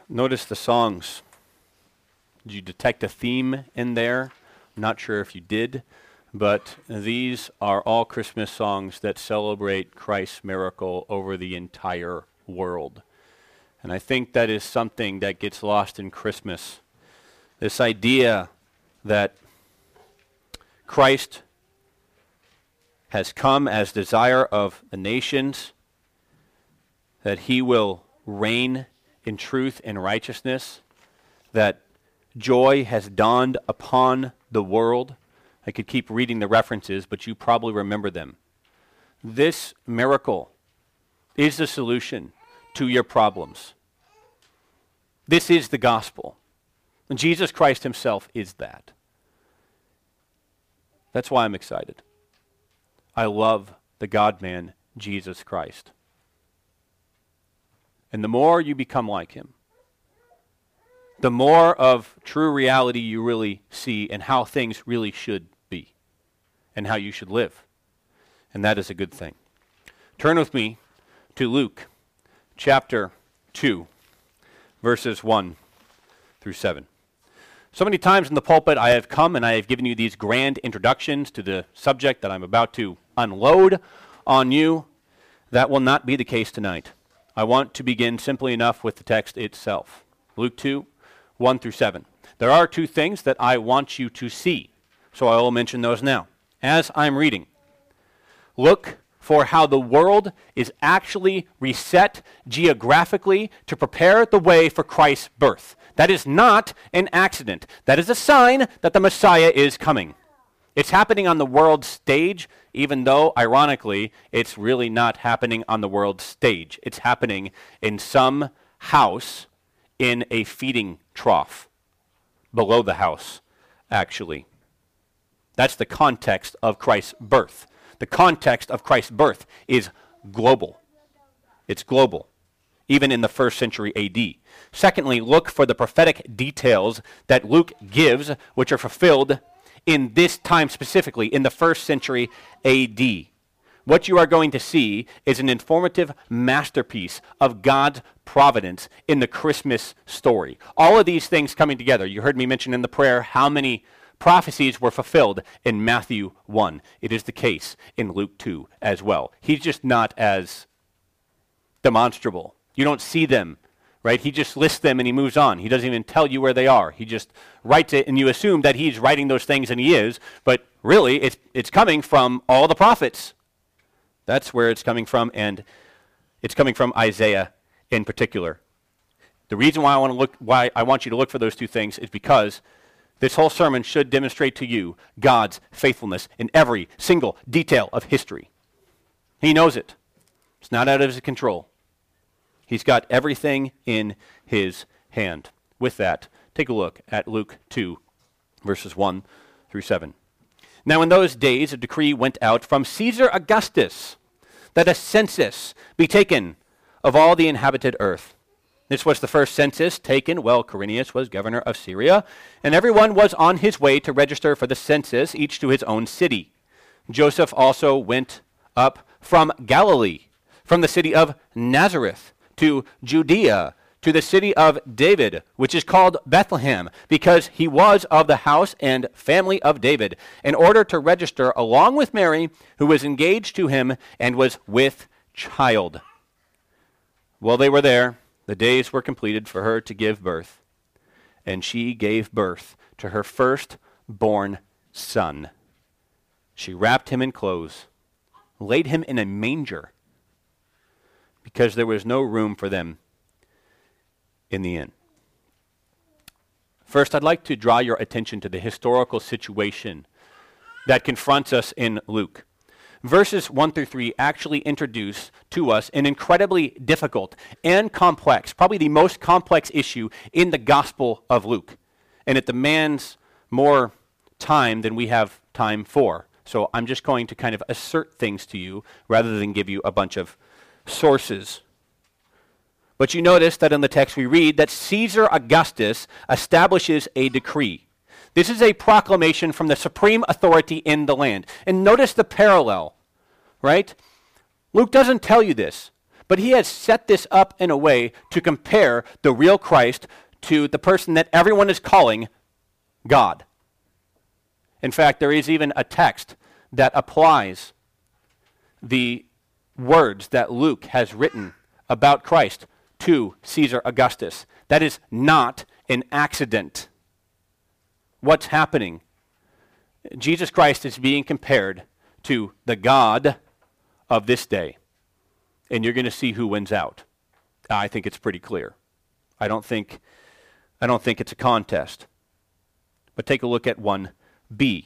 Notice the songs. Did you detect a theme in there? I'm not sure if you did, but these are all Christmas songs that celebrate Christ's miracle over the entire world. And I think that is something that gets lost in Christmas. This idea that Christ has come as desire of the nations, that he will reign in truth and righteousness, that joy has dawned upon the world. I could keep reading the references, but you probably remember them. This miracle is the solution to your problems. This is the gospel. And Jesus Christ himself is that. That's why I'm excited. I love the God-man, Jesus Christ. And the more you become like him, the more of true reality you really see and how things really should be and how you should live. And that is a good thing. Turn with me to Luke chapter 2, verses 1 through 7. So many times in the pulpit I have come and I have given you these grand introductions to the subject that I'm about to unload on you. That will not be the case tonight. I want to begin simply enough with the text itself. Luke 2, 1 through 7. There are two things that I want you to see, so I will mention those now. As I'm reading, look for how the world is actually reset geographically to prepare the way for Christ's birth. That is not an accident. That is a sign that the Messiah is coming. It's happening on the world stage, even though, ironically, it's really not happening on the world stage. It's happening in some house in a feeding trough, below the house, actually. That's the context of Christ's birth. The context of Christ's birth is global. It's global, even in the first century AD. Secondly, look for the prophetic details that Luke gives, which are fulfilled in this time specifically, in the first century AD. What you are going to see is an informative masterpiece of God's providence in the Christmas story. All of these things coming together. You heard me mention in the prayer how many prophecies were fulfilled in Matthew 1. It is the case in Luke 2 as well. He's just not as demonstrable. You don't see them, right? He just lists them and he moves on. He doesn't even tell you where they are. He just writes it and you assume that he's writing those things, and he is, but really it's coming from all the prophets. That's where it's coming from, and it's coming from Isaiah in particular. The reason why I want you to look for those two things is because this whole sermon should demonstrate to you God's faithfulness in every single detail of history. He knows it. It's not out of his control. He's got everything in his hand. With that, take a look at Luke 2, verses 1 through 7. Now in those days a decree went out from Caesar Augustus that a census be taken of all the inhabited earth. This was the first census taken while Quirinius was governor of Syria, and everyone was on his way to register for the census, each to his own city. Joseph also went up from Galilee, from the city of Nazareth to Judea, to the city of David, which is called Bethlehem, because he was of the house and family of David, in order to register along with Mary, who was engaged to him and was with child. While they were there, the days were completed for her to give birth, and she gave birth to her firstborn son. She wrapped him in clothes, laid him in a manger, because there was no room for them in the inn. First, I'd like to draw your attention to the historical situation that confronts us in Luke. Verses 1 through 3 actually introduce to us an incredibly difficult and complex, probably the most complex issue in the Gospel of Luke. And it demands more time than we have time for. So I'm just going to kind of assert things to you rather than give you a bunch of sources. But you notice that in the text we read that Caesar Augustus establishes a decree. This is a proclamation from the supreme authority in the land. And notice the parallel, right? Luke doesn't tell you this, But he has set this up in a way to compare the real Christ to the person that everyone is calling God. In fact, there is even a text that applies the words that Luke has written about Christ to Caesar Augustus. That is not an accident. What's happening? Jesus Christ is being compared to the God of this day. And you're going to see who wins out. I think it's pretty clear. I don't think it's a contest. But take a look at 1b.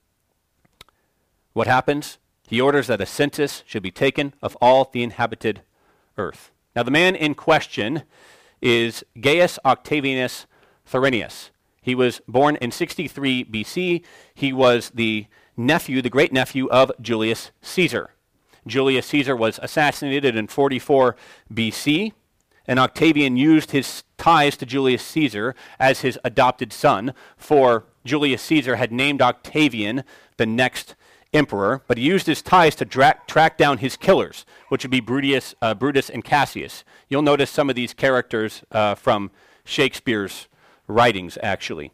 What happens? He orders that a census should be taken of all the inhabited earth. Now the man in question is Gaius Octavianus Thuranius. He was born in 63 BC. He was the great nephew of Julius Caesar. Julius Caesar was assassinated in 44 BC, and Octavian used his ties to Julius Caesar as his adopted son, for Julius Caesar had named Octavian the next emperor, but he used his ties to track down his killers, which would be Brutus and Cassius. You'll notice some of these characters from Shakespeare's writings, actually.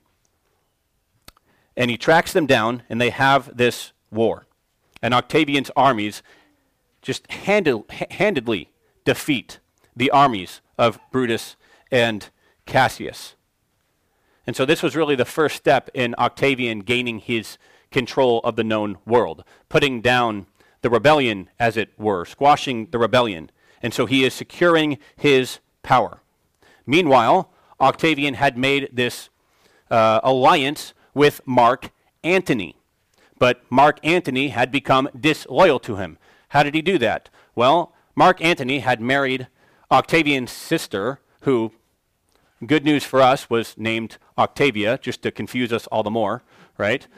And he tracks them down, and they have this war. And Octavian's armies just handedly defeat the armies of Brutus and Cassius. And so this was really the first step in Octavian gaining his control of the known world, putting down the rebellion, as it were, squashing the rebellion. And so he is securing his power. Meanwhile, Octavian had made this alliance with Mark Antony. But Mark Antony had become disloyal to him. How did he do that? Well, Mark Antony had married Octavian's sister, who, good news for us, was named Octavia, just to confuse us all the more, right?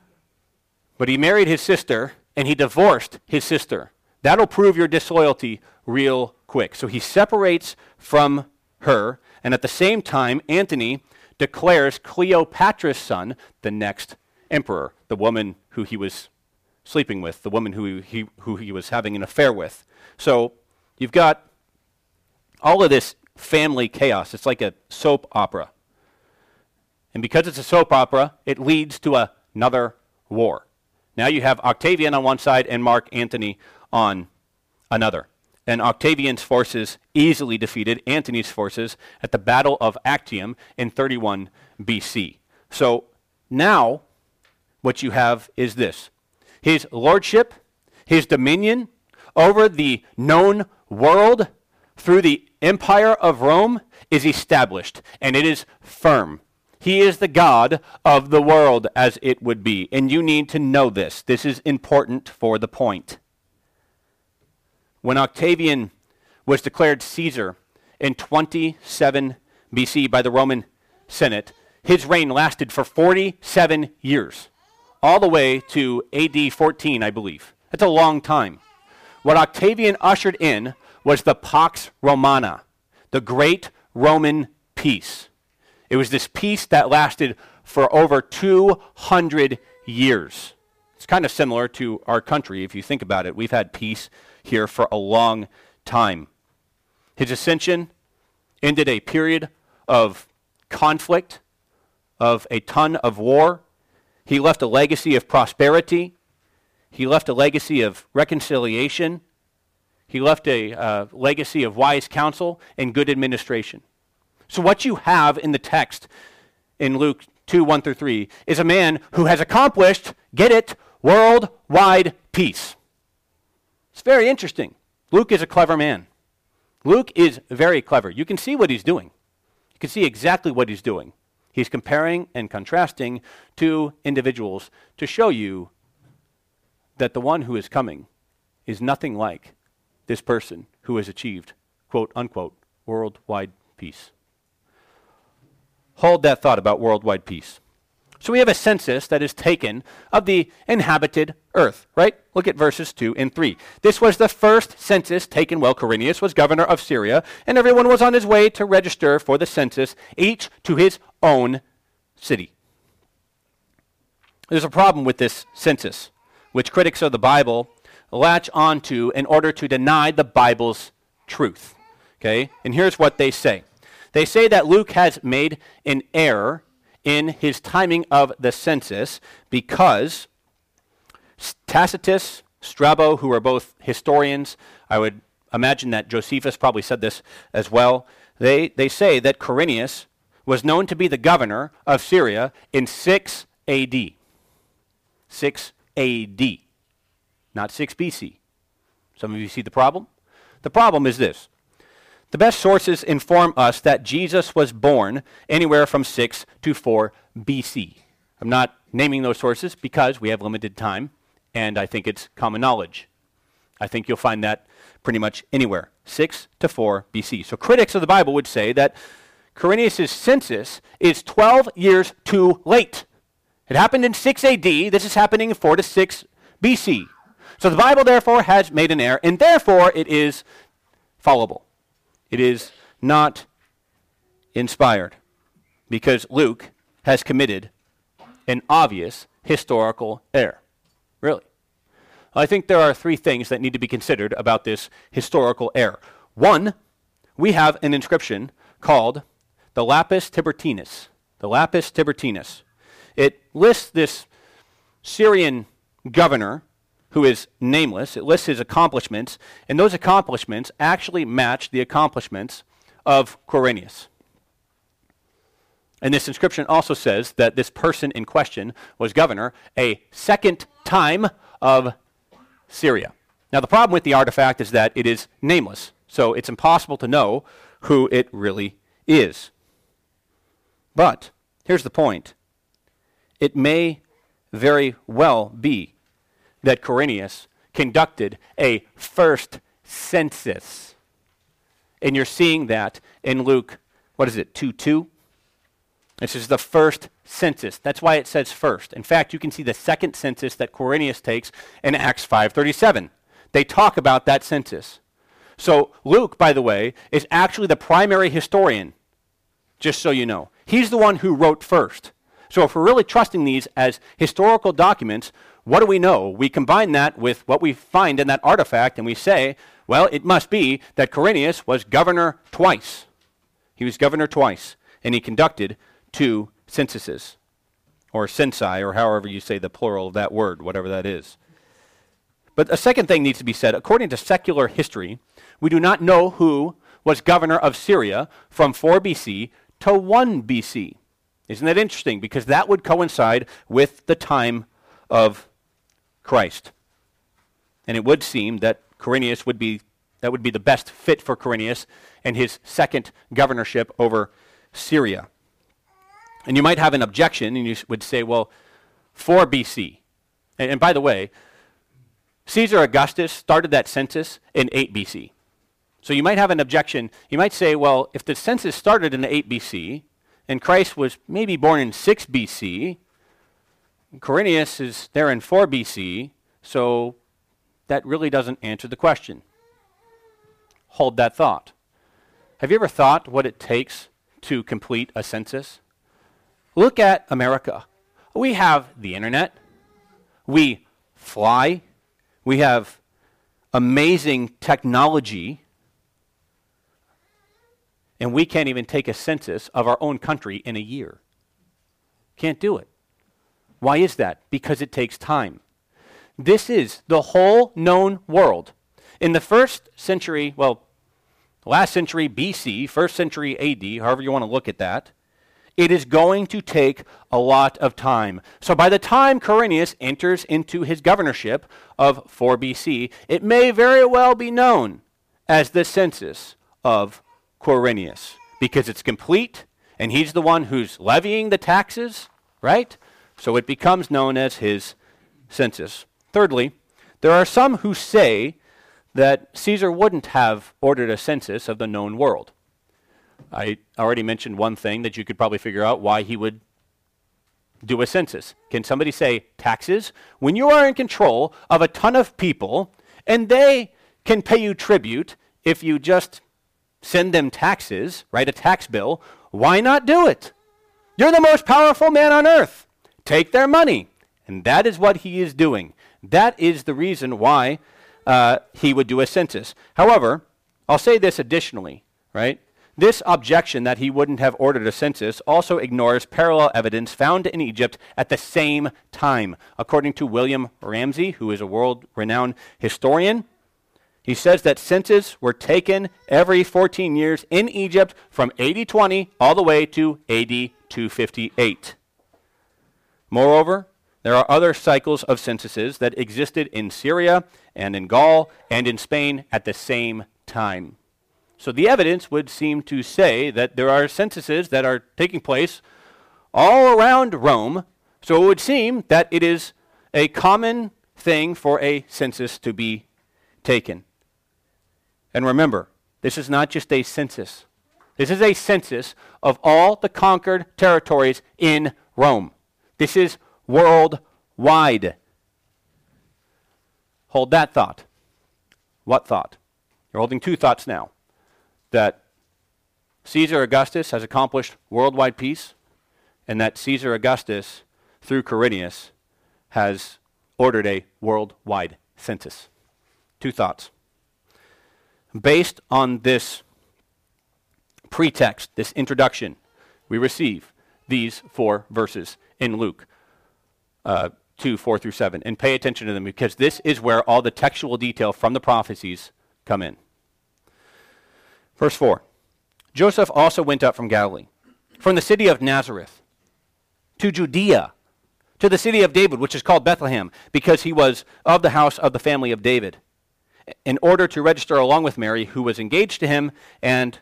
But he married his sister, and he divorced his sister. That'll prove your disloyalty real quick. So he separates from her, and at the same time, Antony declares Cleopatra's son the next emperor, the woman who he was sleeping with, the woman who he was having an affair with. So you've got all of this family chaos. It's like a soap opera. And because it's a soap opera, it leads to another war. Now you have Octavian on one side and Mark Antony on another. And Octavian's forces easily defeated Antony's forces at the Battle of Actium in 31 BC. So now what you have is this. His lordship, his dominion over the known world through the empire of Rome is established, and it is firm. He is the God of the world, as it would be. And you need to know this. This is important for the point. When Octavian was declared Caesar in 27 BC by the Roman Senate, his reign lasted for 47 years, all the way to AD 14, I believe. That's a long time. What Octavian ushered in was the Pax Romana, the great Roman peace. It was this peace that lasted for over 200 years. It's kind of similar to our country, if you think about it. We've had peace here for a long time. His ascension ended a period of conflict, of a ton of war. He left a legacy of prosperity. He left a legacy of reconciliation. He left a legacy of wise counsel and good administration. So what you have in the text in Luke 2, 1 through 3 is a man who has accomplished, get it, worldwide peace. It's very interesting. Luke is a clever man. Luke is very clever. You can see what he's doing. You can see exactly what he's doing. He's comparing and contrasting two individuals to show you that the one who is coming is nothing like this person who has achieved, quote unquote, worldwide peace. Hold that thought about worldwide peace. So we have a census that is taken of the inhabited earth, right? Look at verses 2 and 3. This was the first census taken while Quirinius was governor of Syria, and everyone was on his way to register for the census, each to his own city. There's a problem with this census, which critics of the Bible latch onto in order to deny the Bible's truth. Okay? And here's what they say. They say that Luke has made an error in his timing of the census because Tacitus, Strabo, who are both historians, I would imagine that Josephus probably said this as well, they say that Quirinius was known to be the governor of Syria in 6 AD. 6 AD, not 6 BC. Some of you see the problem? The problem is this. The best sources inform us that Jesus was born anywhere from 6 to 4 BC. I'm not naming those sources because we have limited time, and I think it's common knowledge. I think you'll find that pretty much anywhere, 6 to 4 BC. So critics of the Bible would say that Quirinius' census is 12 years too late. It happened in 6 AD. This is happening in 4 to 6 BC. So the Bible, therefore, has made an error, and therefore it is fallible. It is not inspired because Luke has committed an obvious historical error. Really. I think there are 3 things that need to be considered about this historical error. 1, we have an inscription called the Lapis Tiburtinus. The Lapis Tiburtinus. It lists this Syrian governor who is nameless. It lists his accomplishments, and those accomplishments actually match the accomplishments of Quirinius. And this inscription also says that this person in question was governor a second time of Syria. Now, the problem with the artifact is that it is nameless, so it's impossible to know who it really is. But here's the point. It may very well be that Quirinius conducted a first census. And you're seeing that in Luke, 2:2? This is the first census. That's why it says first. In fact, you can see the second census that Quirinius takes in Acts 5:37. They talk about that census. So Luke, by the way, is actually the primary historian, just so you know. He's the one who wrote first. So if we're really trusting these as historical documents, what do we know? We combine that with what we find in that artifact, and we say, well, it must be that Quirinius was governor twice. He was governor twice, and he conducted 2 censuses, or censi, or however you say the plural of that word, whatever that is. But a second thing needs to be said. According to secular history, we do not know who was governor of Syria from 4 BC to 1 BC. Isn't that interesting? Because that would coincide with the time of Christ. And it would seem that Quirinius would be the best fit for Quirinius and his second governorship over Syria. And you might have an objection, and you would say, well, 4 BC. And by the way, Caesar Augustus started that census in 8 BC. So you might have an objection. You might say, well, if the census started in 8 BC, and Christ was maybe born in 6 BC, Quirinius is there in 4 BC, so that really doesn't answer the question. Hold that thought. Have you ever thought what it takes to complete a census? Look at America. We have the internet. We fly. We have amazing technology. And we can't even take a census of our own country in a year. Can't do it. Why is that? Because it takes time. This is the whole known world. In the first century, last century BC, first century AD, however you want to look at that, it is going to take a lot of time. So by the time Quirinius enters into his governorship of 4 BC, it may very well be known as the census of Quirinius, because it's complete, and he's the one who's levying the taxes, right? So it becomes known as his census. Thirdly, there are some who say that Caesar wouldn't have ordered a census of the known world. I already mentioned one thing that you could probably figure out why he would do a census. Can somebody say taxes? When you are in control of a ton of people, and they can pay you tribute if you just send them taxes, write a tax bill, why not do it? You're the most powerful man on earth. Take their money. And that is what he is doing. That is the reason why he would do a census. However, I'll say this additionally, right? This objection that he wouldn't have ordered a census also ignores parallel evidence found in Egypt at the same time. According to William Ramsey, who is a world-renowned historian, he says that censuses were taken every 14 years in Egypt from AD 20 all the way to AD 258. Moreover, there are other cycles of censuses that existed in Syria and in Gaul and in Spain at the same time. So the evidence would seem to say that there are censuses that are taking place all around Rome, so it would seem that it is a common thing for a census to be taken. And remember, this is not just a census. This is a census of all the conquered territories in Rome. This is worldwide. Hold that thought. What thought? You're holding two thoughts now. That Caesar Augustus has accomplished worldwide peace, and that Caesar Augustus, through Quirinius, has ordered a worldwide census. Two thoughts. Based on this pretext, this introduction, we receive these 4 verses in Luke 2, 4 through 7. And pay attention to them because this is where all the textual detail from the prophecies come in. Verse 4. Joseph also went up from Galilee, from the city of Nazareth, to Judea, to the city of David, which is called Bethlehem, because he was of the house of the family of David, in order to register along with Mary, who was engaged to him and,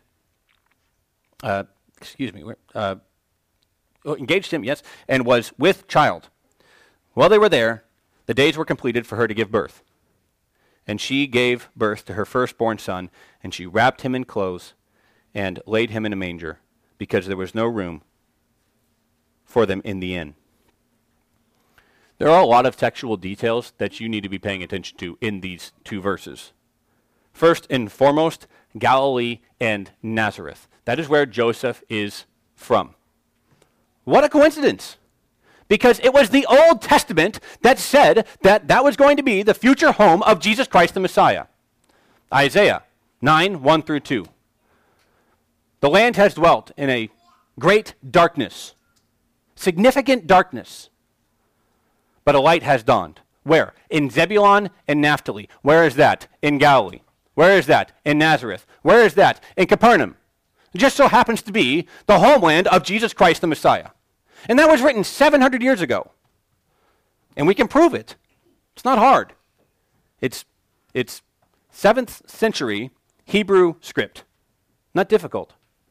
engaged him, yes, and was with child. While they were there, the days were completed for her to give birth. And she gave birth to her firstborn son, and she wrapped him in clothes and laid him in a manger, because there was no room for them in the inn. There are a lot of textual details that you need to be paying attention to in these 2 verses. First and foremost, Galilee and Nazareth. That is where Joseph is from. What a coincidence! Because it was the Old Testament that said that that was going to be the future home of Jesus Christ the Messiah. Isaiah 9, 1 through 2. The land has dwelt in a great darkness, significant darkness, but a light has dawned. Where? In Zebulun and Naphtali. Where is that? In Galilee. Where is that? In Nazareth. Where is that? In Capernaum. It just so happens to be the homeland of Jesus Christ the Messiah. And that was written 700 years ago. And we can prove it. It's not hard. It's 7th century Hebrew script. Not difficult.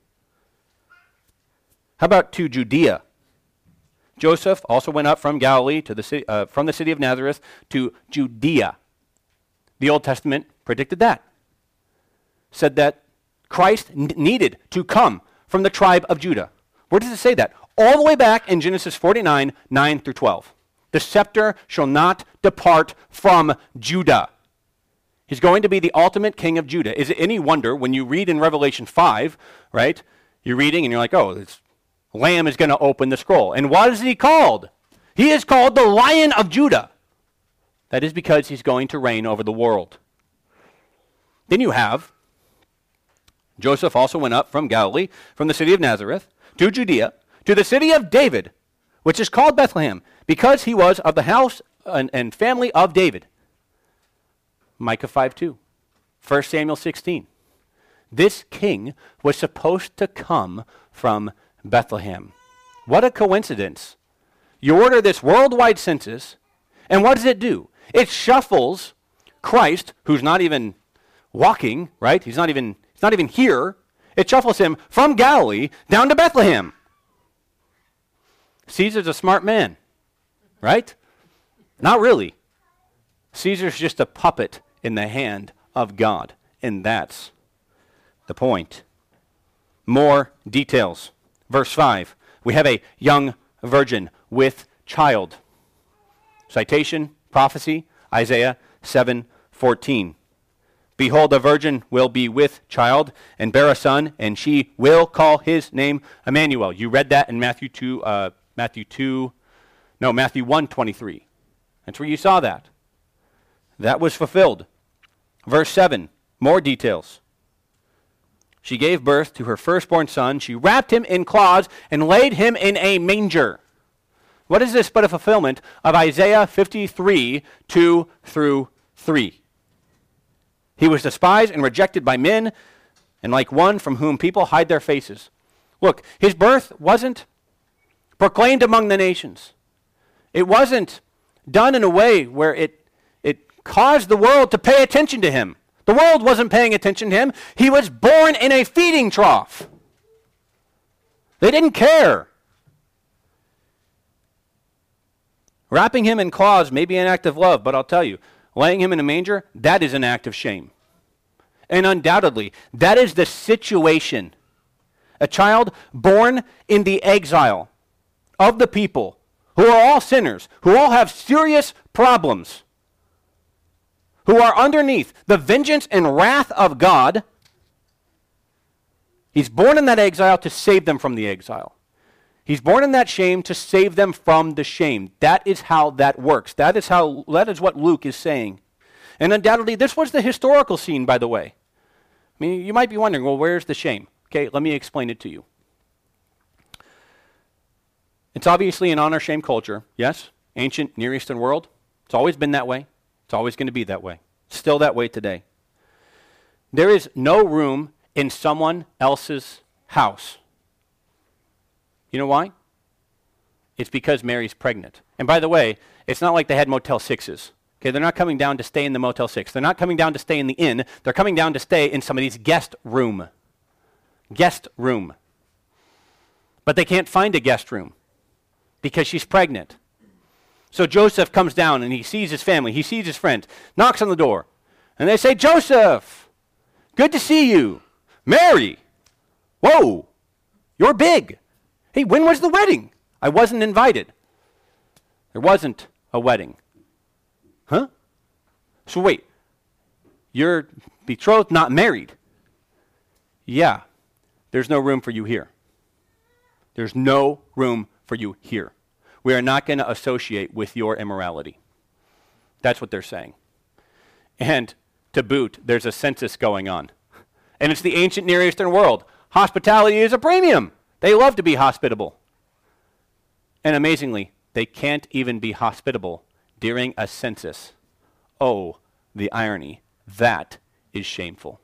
How about to Judea? Joseph also went up from Galilee to the city, from the city of Nazareth to Judea. The Old Testament predicted that. Said that Christ needed to come from the tribe of Judah. Where does it say that? All the way back in Genesis 49, 9 through 12. The scepter shall not depart from Judah. He's going to be the ultimate king of Judah. Is it any wonder when you read in Revelation 5, right? You're reading and you're like, oh, this Lamb is going to open the scroll. And what is he called? He is called the Lion of Judah. That is because he's going to reign over the world. Then you have Joseph also went up from Galilee, from the city of Nazareth, to Judea, to the city of David, which is called Bethlehem, because he was of the house and family of David. Micah 5:2, 1 Samuel 16. This king was supposed to come from Bethlehem. What a coincidence. You order this worldwide census, and what does it do? It shuffles Christ, who's not even walking, right? He's not even here. It shuffles him from Galilee down to Bethlehem. Caesar's a smart man, right? Not really. Caesar's just a puppet in the hand of God, and that's the point. More details. Verse 5, we have a young virgin with child. Citation, prophecy, Isaiah 7:14. Behold, a virgin will be with child and bear a son, and she will call his name Emmanuel. You read that in Matthew 1:23. That's where you saw that. That was fulfilled. Verse 7, more details. she gave birth to her firstborn son. She wrapped him in cloths and laid him in a manger. What is this but a fulfillment of Isaiah 53, 2 through 3? He was despised and rejected by men, and like one from whom people hide their faces. Look, his birth wasn't proclaimed among the nations. It wasn't done in a way where it caused the world to pay attention to him. The world wasn't paying attention to him. He was born in a feeding trough. They didn't care. Wrapping him in cloths may be an act of love, but I'll tell you, laying him in a manger, that is an act of shame. And undoubtedly, that is the situation. A child born in the exile of the people, who are all sinners, who all have serious problems, who are underneath the vengeance and wrath of God. He's born in that exile to save them from the exile. He's born in that shame to save them from the shame. That is how that works. That is what Luke is saying. And undoubtedly, this was the historical scene, by the way. I mean, you might be wondering, well, where's the shame? Okay, let me explain it to you. It's obviously an honor-shame culture, yes? Ancient Near Eastern world. It's always been that way. It's always going to be that way. Still that way today. There is no room in someone else's house. You know why? It's because Mary's pregnant. And by the way, it's not like they had Motel 6s. Okay, they're not coming down to stay in the Motel 6. They're not coming down to stay in the inn. They're coming down to stay in somebody's guest room. Guest room. But they can't find a guest room because she's pregnant. So Joseph comes down and he sees his family, he sees his friends, knocks on the door. And they say, Joseph, good to see you. Mary, whoa, you're big. Hey, when was the wedding? I wasn't invited. There wasn't a wedding. Huh? So wait, you're betrothed, not married. Yeah, there's no room for you here. There's no room for you here. We are not going to associate with your immorality. That's what they're saying. And to boot, there's a census going on. And it's the ancient Near Eastern world. Hospitality is a premium. They love to be hospitable. And amazingly, they can't even be hospitable during a census. Oh, the irony. That is shameful.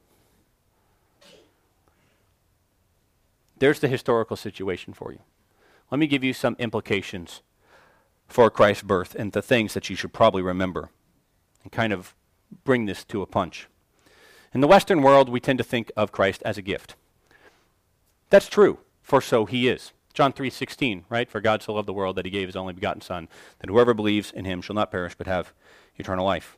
There's the historical situation for you. Let me give you some implications for Christ's birth and the things that you should probably remember and kind of bring this to a punch. In the Western world, we tend to think of Christ as a gift. That's true, for so he is. John 3:16, right? For God so loved the world that he gave his only begotten Son, that whoever believes in him shall not perish but have eternal life.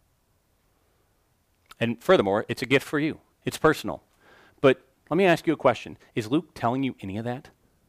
And furthermore, it's a gift for you. It's personal. But let me ask you a question. Is Luke telling you any of that?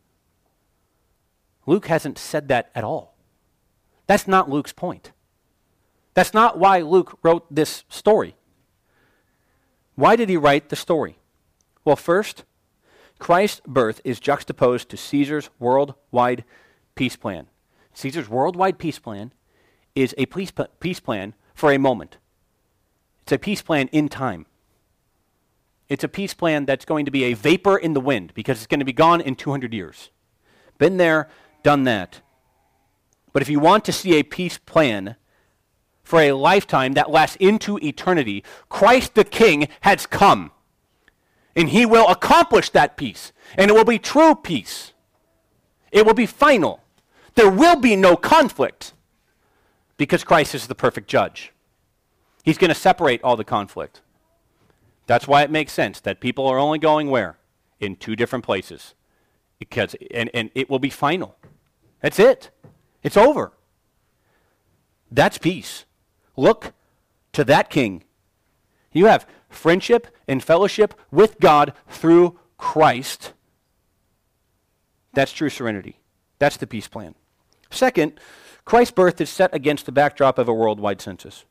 Luke hasn't said that at all. That's not Luke's point. That's not why Luke wrote this story. Why did he write the story? Well, first, Christ's birth is juxtaposed to Caesar's worldwide peace plan. Caesar's worldwide peace plan is a peace plan for a moment. It's a peace plan in time. It's a peace plan that's going to be a vapor in the wind because it's going to be gone in 200 years. Been there, done that. But if you want to see a peace plan for a lifetime that lasts into eternity, Christ the King has come. And he will accomplish that peace. And it will be true peace. It will be final. There will be no conflict because Christ is the perfect judge. He's going to separate all the conflict. That's why it makes sense that people are only going where? In two different places. Because and it will be final. That's it. It's over. That's peace. Look to that King. You have friendship and fellowship with God through Christ. That's true serenity. That's the peace plan. Second, Christ's birth is set against the backdrop of a worldwide census.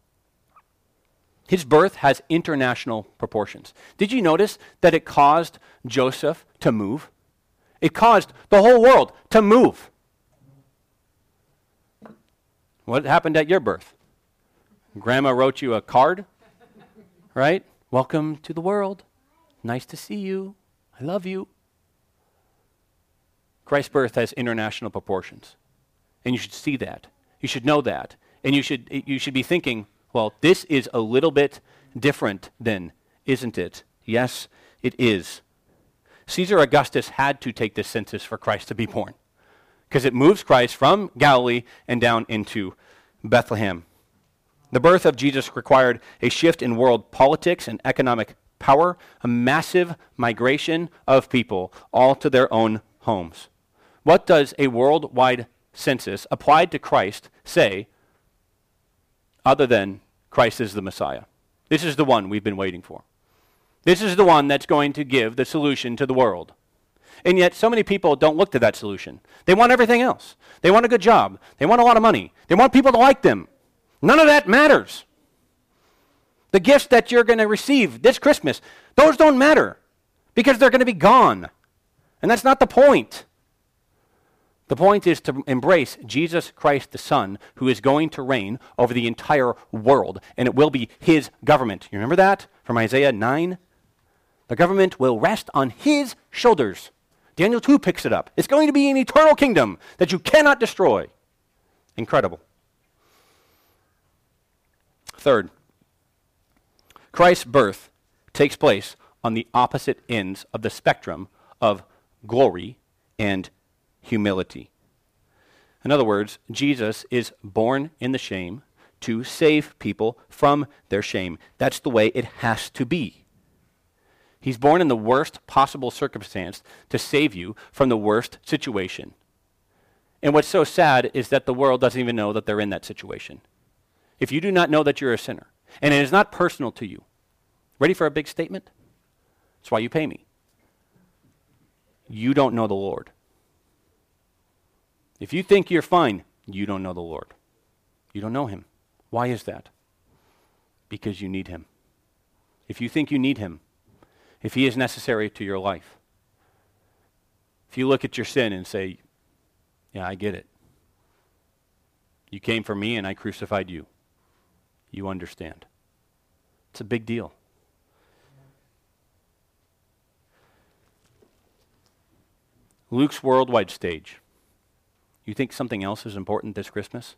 His birth has international proportions. Did you notice that it caused Joseph to move? It caused the whole world to move. What happened at your birth? Grandma wrote you a card, right? Welcome to the world. Nice to see you. I love you. Christ's birth has international proportions. And you should see that. You should know that. And you should be thinking, well, this is a little bit different then, isn't it? Yes, it is. Caesar Augustus had to take this census for Christ to be born, because it moves Christ from Galilee and down into Bethlehem. The birth of Jesus required a shift in world politics and economic power, a massive migration of people, all to their own homes. What does a worldwide census applied to Christ say other than Christ is the Messiah? This is the one we've been waiting for. This is the one that's going to give the solution to the world. And yet so many people don't look to that solution. They want everything else. They want a good job. They want a lot of money. They want people to like them. None of that matters. The gifts that you're going to receive this Christmas, those don't matter because they're going to be gone. And that's not the point. The point is to embrace Jesus Christ the Son, who is going to reign over the entire world, and it will be his government. You remember that from Isaiah 9? The government will rest on his shoulders. Daniel 2 picks it up. It's going to be an eternal kingdom that you cannot destroy. Incredible. Third, Christ's birth takes place on the opposite ends of the spectrum of glory and humility. In other words, Jesus is born in the shame to save people from their shame. That's the way it has to be. He's born in the worst possible circumstance to save you from the worst situation. And what's so sad is that the world doesn't even know that they're in that situation. If you do not know that you're a sinner, and it is not personal to you, ready for a big statement? That's why you pay me. You don't know the Lord. If you think you're fine, you don't know the Lord. You don't know him. Why is that? Because you need him. If you think you need him, if he is necessary to your life, if you look at your sin and say, yeah, I get it. You came for me and I crucified you. You understand. It's a big deal. Luke's worldwide stage. You think something else is important this Christmas?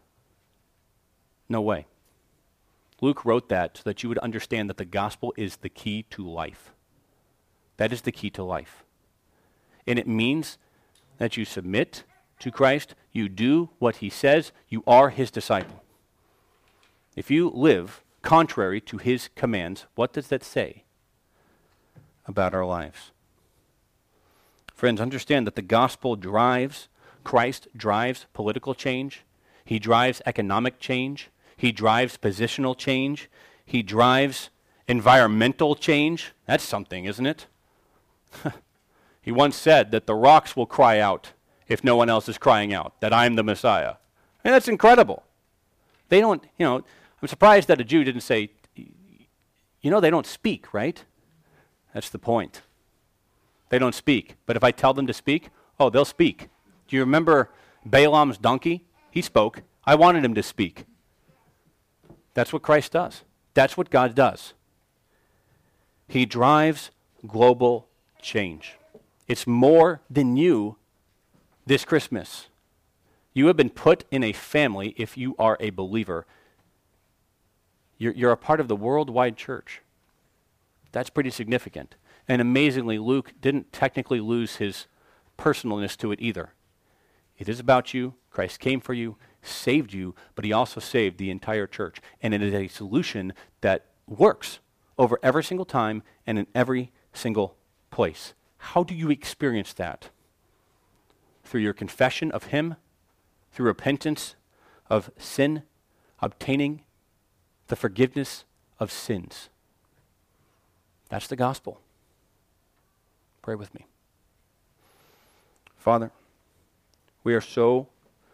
No way. Luke wrote that so that you would understand that the gospel is the key to life. That is the key to life. And it means that you submit to Christ, you do what he says, you are his disciple. If you live contrary to his commands, what does that say about our lives? Friends, understand that the gospel drives, Christ drives political change. He drives economic change. He drives positional change. He drives environmental change. That's something, isn't it? He once said that the rocks will cry out if no one else is crying out, that I'm the Messiah. And that's incredible. They don't, I'm surprised that a Jew didn't say, they don't speak, right? That's the point. They don't speak. But if I tell them to speak, they'll speak. Do you remember Balaam's donkey? He spoke. I wanted him to speak. That's what Christ does. That's what God does. He drives global change. It's more than you this Christmas. You have been put in a family if you are a believer. You're a part of the worldwide church. That's pretty significant. And amazingly, Luke didn't technically lose his personalness to it either. It is about you. Christ came for you, saved you, but he also saved the entire church. And it is a solution that works over every single time and in every single place. How do you experience that? Through your confession of him, through repentance of sin, obtaining the forgiveness of sins. That's the gospel. Pray with me. Father, we are so,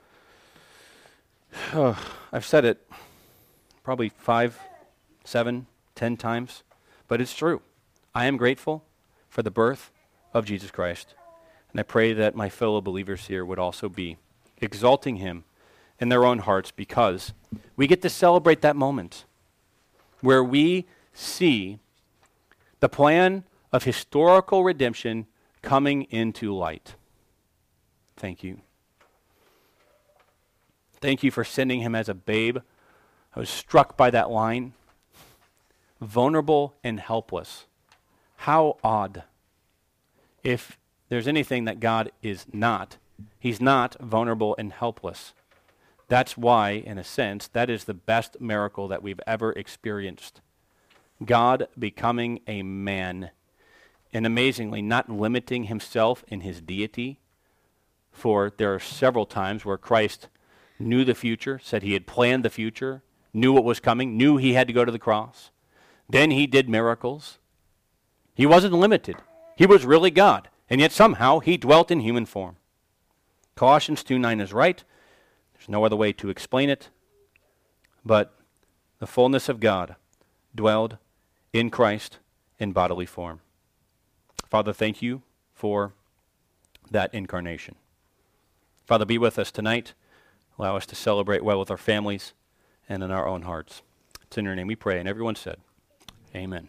I've said it probably 5, 7, 10 times, but it's true. I am grateful for the birth of Jesus Christ, and I pray that my fellow believers here would also be exalting him in their own hearts, because we get to celebrate that moment where we see the plan of historical redemption coming into light. Thank you. Thank you for sending him as a babe. I was struck by that line. Vulnerable and helpless. How odd. If there's anything that God is not, he's not vulnerable and helpless. That's why, in a sense, that is the best miracle that we've ever experienced. God becoming a man, and amazingly not limiting himself in his deity. For there are several times where Christ knew the future, said he had planned the future, knew what was coming, knew he had to go to the cross. Then he did miracles. He wasn't limited. He was really God, and yet somehow he dwelt in human form. Colossians 2:9 is right. There's no other way to explain it, but the fullness of God dwelled in Christ in bodily form. Father, thank you for that incarnation. Father, be with us tonight. Allow us to celebrate well with our families and in our own hearts. It's in your name we pray, and everyone said, amen.